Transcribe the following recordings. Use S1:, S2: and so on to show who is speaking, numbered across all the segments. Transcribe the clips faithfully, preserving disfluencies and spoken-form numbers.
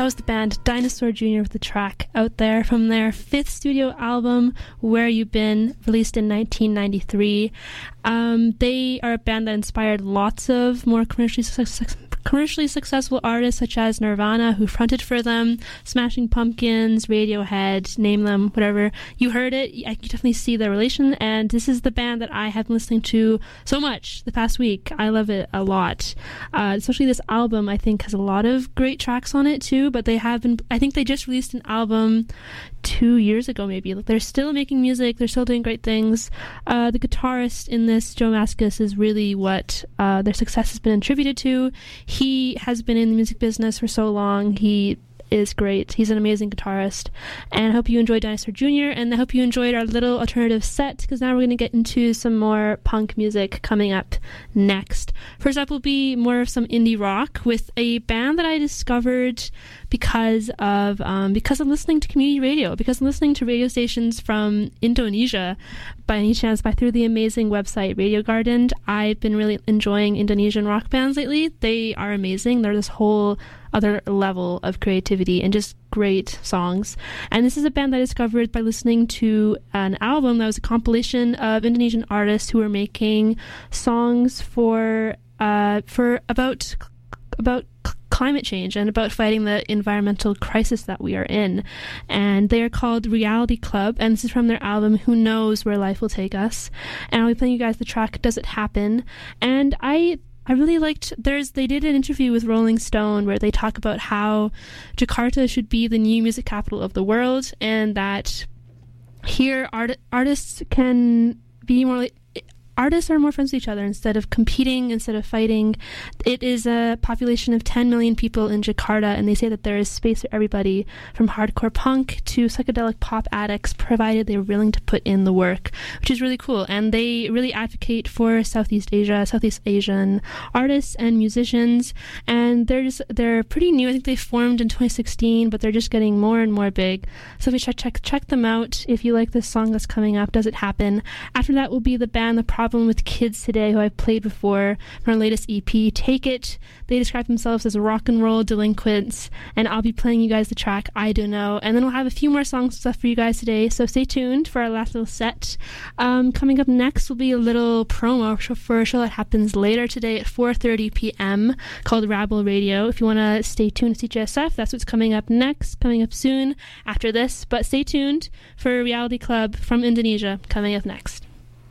S1: was the band Dinosaur Junior with the track Out There from their fifth studio album, Where You Been, released in nineteen ninety-three. Um, they are a band that inspired lots of more commercially successful commercially successful artists such as Nirvana, who fronted for them, Smashing Pumpkins, Radiohead, name them, whatever. You heard it, I can definitely see the relation, and this is the band that I have been listening to so much the past week. I love it a lot. Uh, especially this album, I think, has a lot of great tracks on it too, but they have been, I think they just released an album two years ago maybe. They're still making music, they're still doing great things. Uh, the guitarist in this, Joe Mascis, is really what uh, their success has been attributed to. He has been in the music business for so long. He is great. He's an amazing guitarist. And I hope you enjoyed Dinosaur Junior, and I hope you enjoyed our little alternative set, because now we're going to get into some more punk music coming up next. First up will be more of some indie rock with a band that I discovered because of um, because I'm listening to community radio, because I'm listening to radio stations from Indonesia by any chance, by through the amazing website Radio Garden. I've been really enjoying Indonesian rock bands lately. They are amazing. They're this whole other level of creativity and just great songs. And this is a band that I discovered by listening to an album that was a compilation of Indonesian artists who were making songs for uh, for about about climate change and about fighting the environmental crisis that we are in. And they are called Reality Club, and this is from their album Who Knows Where Life Will Take Us. And I'll be playing you guys the track Does It Happen. And I I really liked, there's, they did an interview with Rolling Stone where they talk about how Jakarta should be the new music capital of the world, and that here art, artists can be more like, artists are more friends with each other instead of competing, instead of fighting. It is a population of ten million people in Jakarta, and they say that there is space for everybody, from hardcore punk to psychedelic pop addicts, provided they're willing to put in the work, which is really cool. And they really advocate for Southeast Asia, Southeast Asian artists and musicians, and they're just, they're pretty new. I think they formed in twenty sixteen, but they're just getting more and more big. So if you check, check, check them out if you like this song that's coming up, Does It Happen. After that will be the band The Problem with Kids Today, who I've played before from our latest E P, Take It. They describe themselves as rock and roll delinquents, and I'll be playing you guys the track I Don't Know, and then we'll have a few more songs and stuff for you guys today, so stay tuned for our last little set. Um, coming up next will be a little promo for a show that happens later today at four thirty p.m. called Rabble Radio. If you want to stay tuned to C J S F, that's what's coming up next, coming up soon after this, but stay tuned for Reality Club from Indonesia coming up next.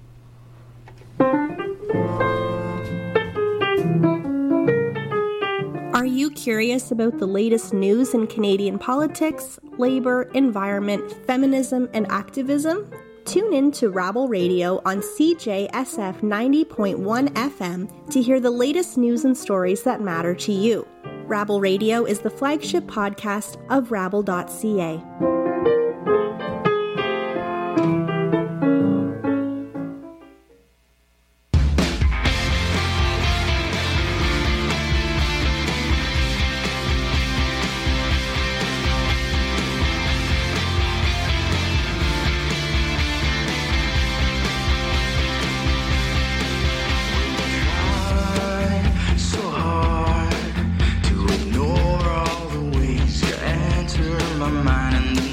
S2: Are you curious about the latest news in Canadian politics, labour, environment, feminism, and activism? Tune in to Rabble Radio on C J S F ninety point one F M to hear the latest news and stories that matter to you. Rabble Radio is the flagship podcast of rabble dot c a.
S3: My mind and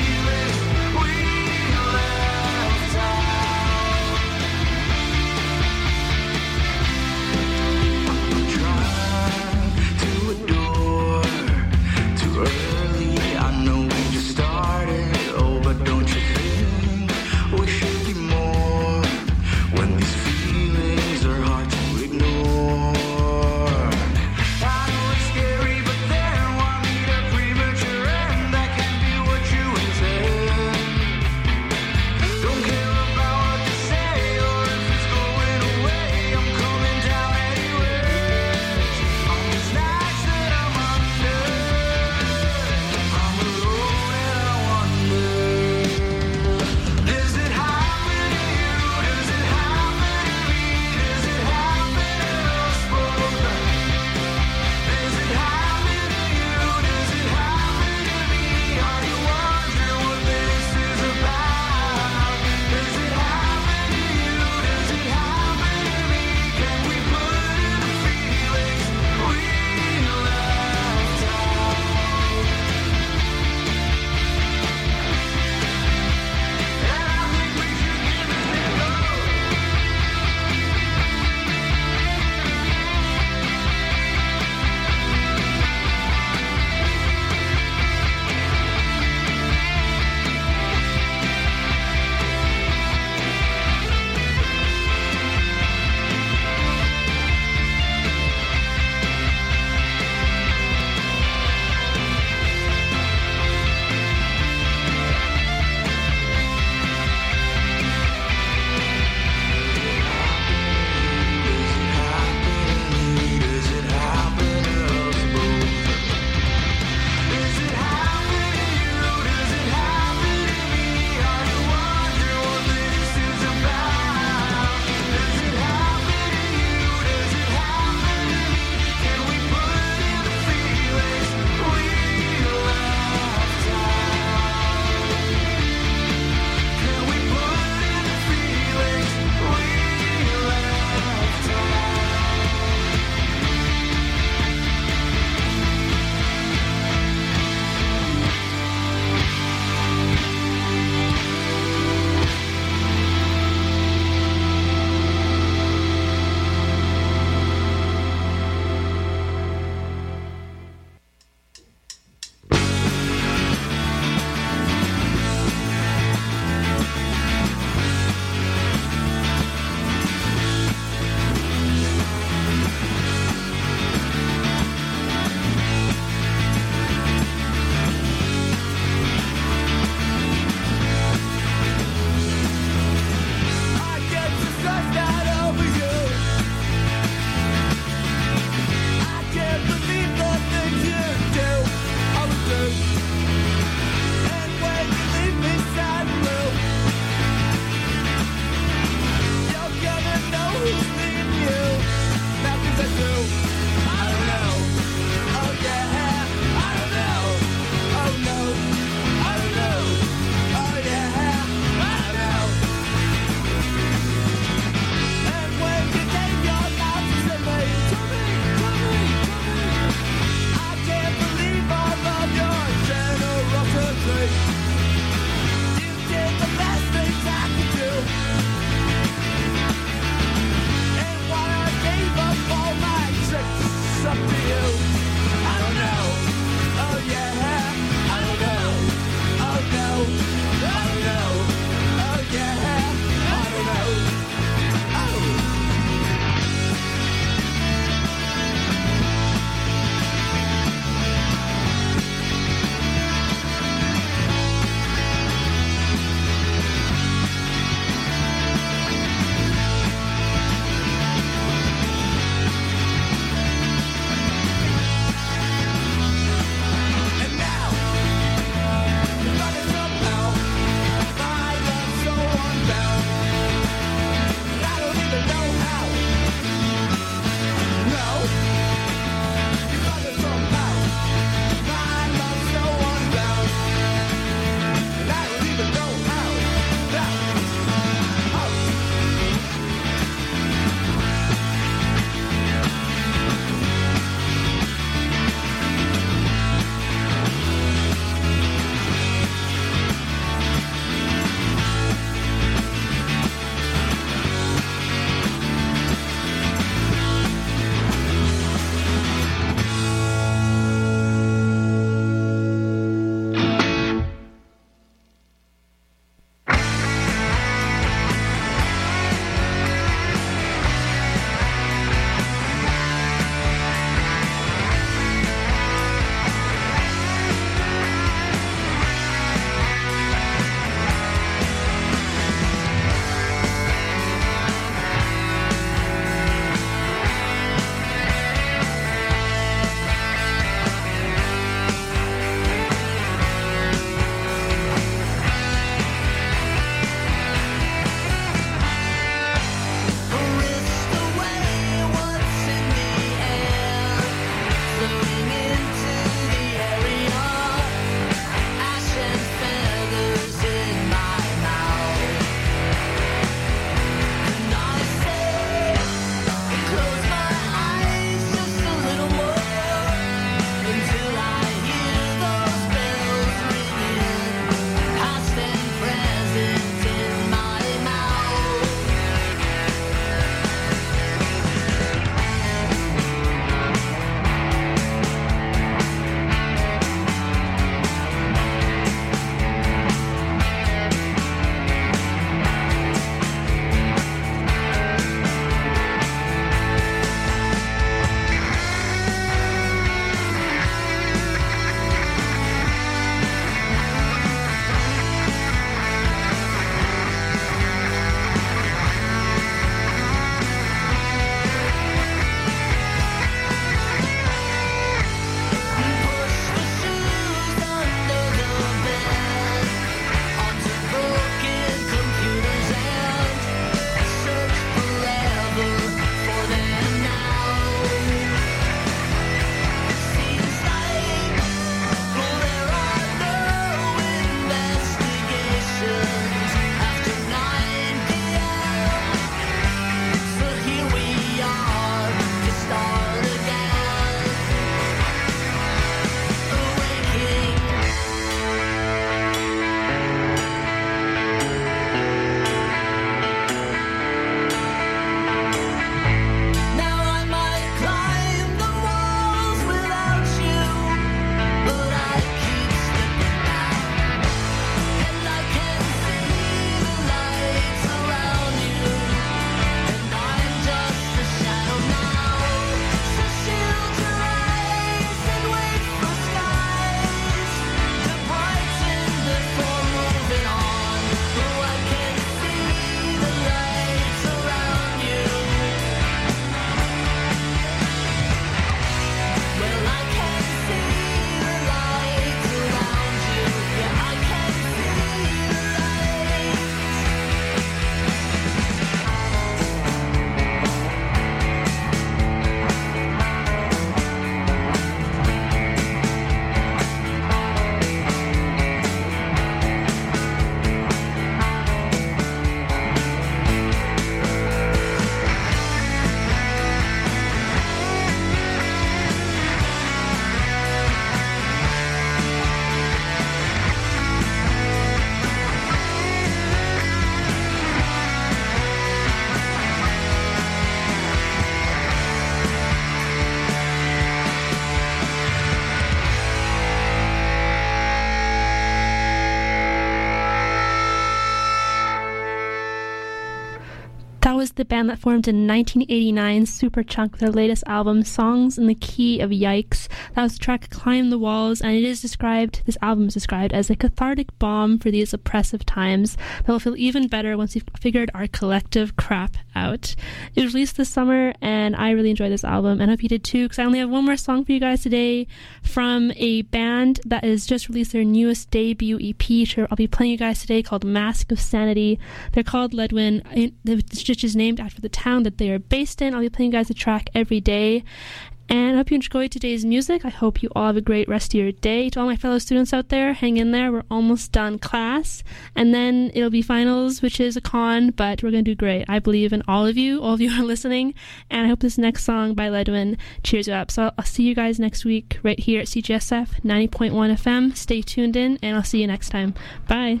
S1: was the band that formed in nineteen eighty-nine, Superchunk, with their latest album, Songs in the Key of Yikes. That was the track Climb the Walls, and it is described, this album is described as a cathartic balm for these oppressive times that will feel even better once we've figured our collective crap out. It was released this summer, and I really enjoyed this album, and I hope you did too, because I only have one more song for you guys today from a band that has just released their newest debut E P. Sure, I'll be playing you guys today, called Mask of Sanity. They're called Leadwin. It's just named after the town that they are based in. I'll be playing you guys a track every day. And I hope you enjoyed today's music. I hope you all have a great rest of your day. To all my fellow students out there, hang in there. We're almost done class. And then it'll be finals, which is a con, but we're going to do great. I believe in all of you. All of you are listening. And I hope this next song by Leadwin cheers you up. So I'll, I'll see you guys next week right here at C G S F ninety point one F M. Stay tuned in, and I'll see you next time. Bye.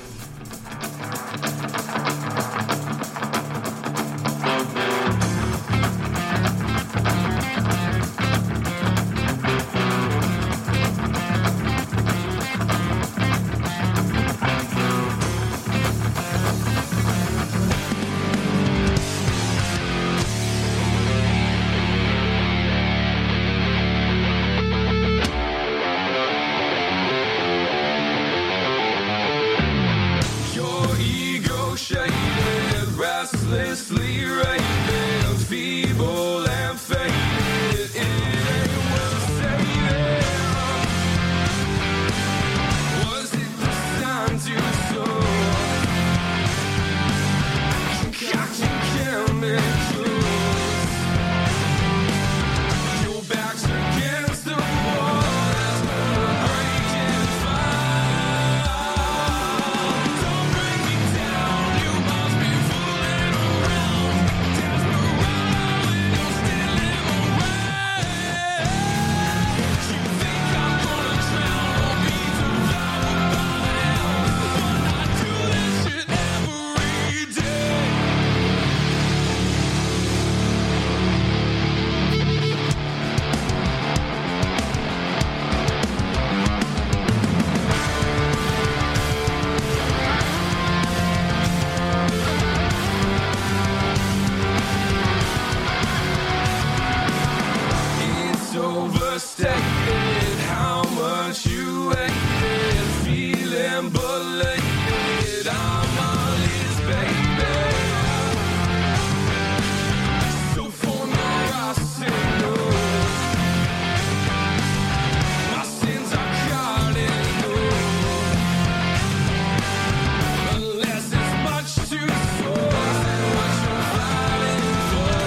S3: Restlessly rated, feeble and faded, it ain't worth saving. Was it the time to soar? Concoction chemicals, your back's against the wall, that's gonna break and fall. Don't bring me down, you must be fooling around. Desperado when you're still in my way. You think I'm gonna drown or be devoured by hell, but I do this shit every day. It's overstated how much you hated, feeling belated. I'm all his baby. So for now I signal, my sins are cardinal. Unless it's much too sore, then what you're fighting for.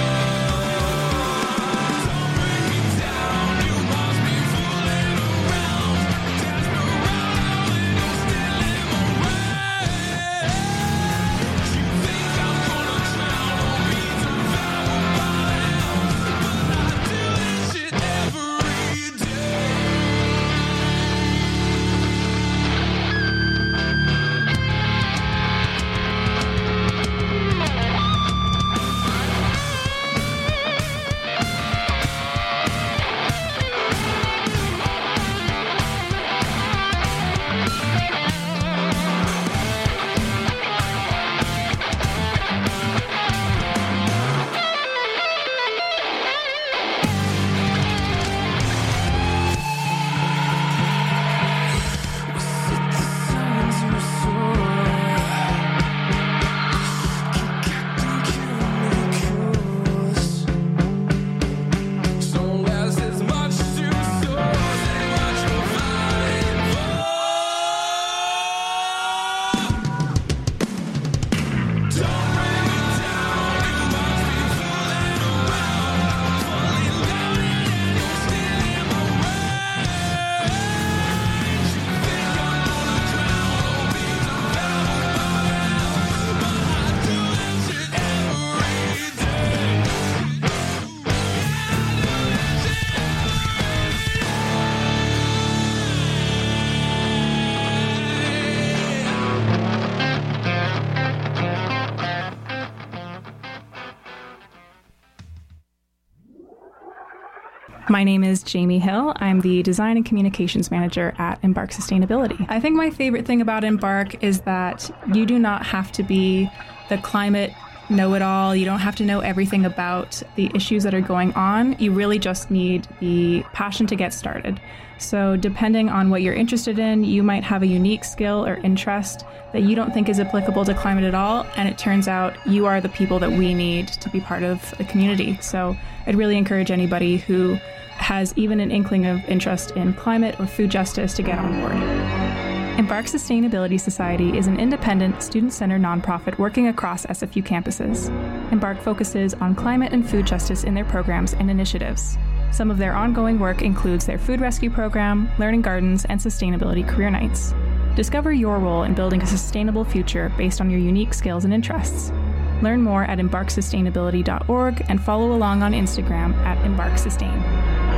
S3: Don't bring me down, you must be fooling around. Desperado when you're still in my way. You think I'm gonna drown or be devoured by hell, but I do this shit every day.
S4: My name is Jamie Hill. I'm the Design and Communications Manager at Embark Sustainability. I think my favorite thing about Embark is that you do not have to be the climate know it all. You don't have to know everything about the issues that are going on. You really just need the passion to get started. So depending on what you're interested in, you might have a unique skill or interest that you don't think is applicable to climate at all, and it turns out you are the people that we need to be part of the community. So I'd really encourage anybody who has even an inkling of interest in climate or food justice to get on board. Embark Sustainability Society is an independent, student-centered nonprofit working across S F U campuses. Embark focuses on climate and food justice in their programs and initiatives. Some of their ongoing work includes their food rescue program, learning gardens, and sustainability career nights. Discover your role in building a sustainable future based on your unique skills and interests. Learn more at embark sustainability dot org and follow along on Instagram at embark sustain.